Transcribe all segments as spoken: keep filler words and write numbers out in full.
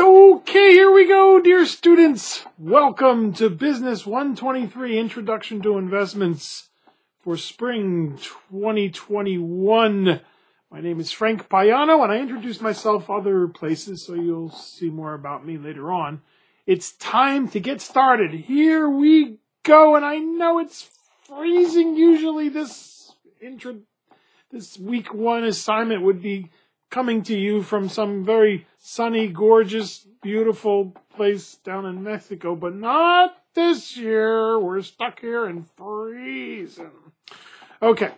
Okay, here we go, dear students. Welcome to Business one twenty-three, Introduction to Investments for Spring twenty twenty-one. My name is Frank Payano, and I introduce myself other places, so you'll see more about me later on. It's time to get started. Here we go, and I know it's freezing. Usually this intro, this week one assignment would be coming to you from some very sunny, gorgeous, beautiful place down in Mexico, but not this year. We're stuck here and freezing. Okay.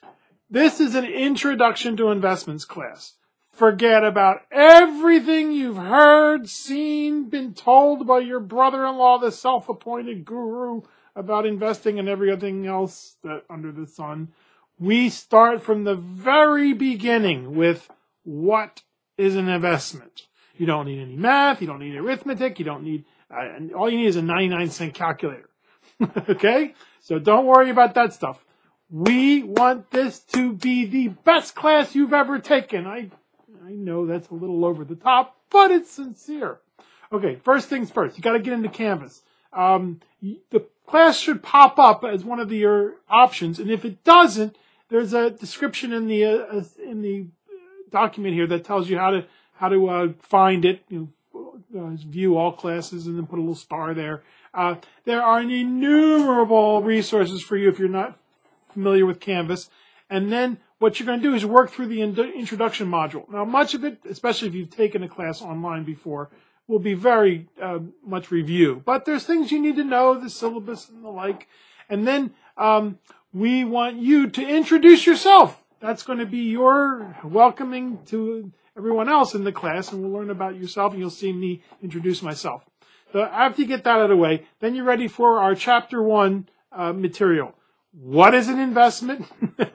This is an introduction to investments class. Forget about everything you've heard, seen, been told by your brother-in-law, the self-appointed guru, about investing and everything else that under the sun. We start from the very beginning with what is an investment. You don't need any math. You don't need arithmetic. You don't need, uh, all you need is a ninety-nine cent calculator. Okay? So don't worry about that stuff. We want this to be the best class you've ever taken. I, I know that's a little over the top, but it's sincere. Okay, first things first. You got to get into Canvas. Um, the class should pop up as one of your options, and if it doesn't, there's a description in the uh, in the document here that tells you how to how to uh, find it. You know, uh, view all classes, and then put a little star there. Uh, there are innumerable resources for you if you're not familiar with Canvas. And then what you're going to do is work through the in- introduction module. Now, much of it, especially if you've taken a class online before, will be very uh, much review. But there's things you need to know, the syllabus and the like. And then um, we want you to introduce yourself. That's going to be your welcoming to everyone else in the class, and we'll learn about yourself, and you'll see me introduce myself. So after you get that out of the way, then you're ready for our Chapter one uh, material. What is an investment?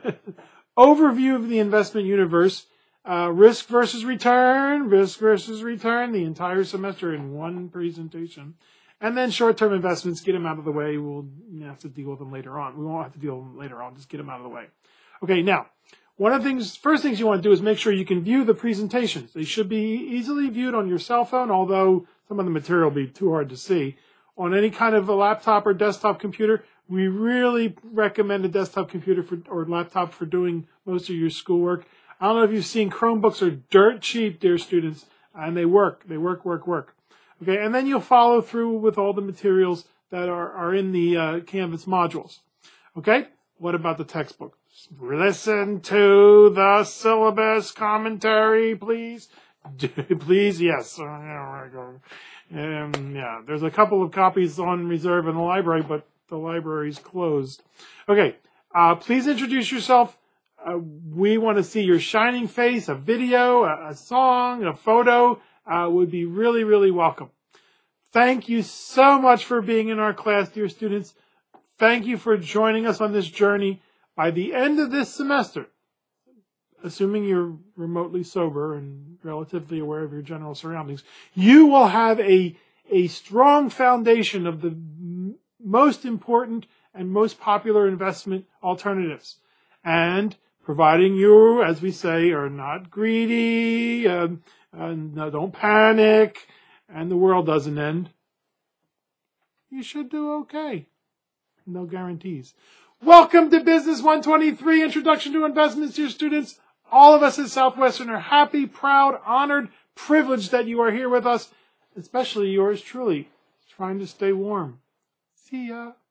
Overview of the investment universe. Uh, risk versus return. Risk versus return. The entire semester in one presentation. And then short-term investments. Get them out of the way. We'll have to deal with them later on. We won't have to deal with them later on. Just get them out of the way. Okay, now, one of the things, first things you want to do is make sure you can view the presentations. They should be easily viewed on your cell phone, although some of the material will be too hard to see. On any kind of a laptop or desktop computer, we really recommend a desktop computer for, or laptop for doing most of your schoolwork. I don't know if you've seen Chromebooks are dirt cheap, dear students, and they work. They work, work, work. Okay, and then you'll follow through with all the materials that are, are in the uh, Canvas modules. Okay, what about the textbook? Listen to the syllabus commentary, please. Please, yes. Um, yeah, there's a couple of copies on reserve in the library, but the library's closed. Okay, uh, please introduce yourself. Uh, we want to see your shining face, a video, a, a song, a photo. Uh, would be really, really welcome. Thank you so much for being in our class, dear students. Thank you for joining us on this journey. By the end of this semester, assuming you're remotely sober and relatively aware of your general surroundings, you will have a, a strong foundation of the m- most important and most popular investment alternatives. And providing you, as we say, are not greedy, um, and no, don't panic, and the world doesn't end, you should do okay. No guarantees. Welcome to Business one twenty-three, Introduction to Investments, dear students. All of us at Southwestern are happy, proud, honored, privileged that you are here with us, especially yours truly, trying to stay warm. See ya.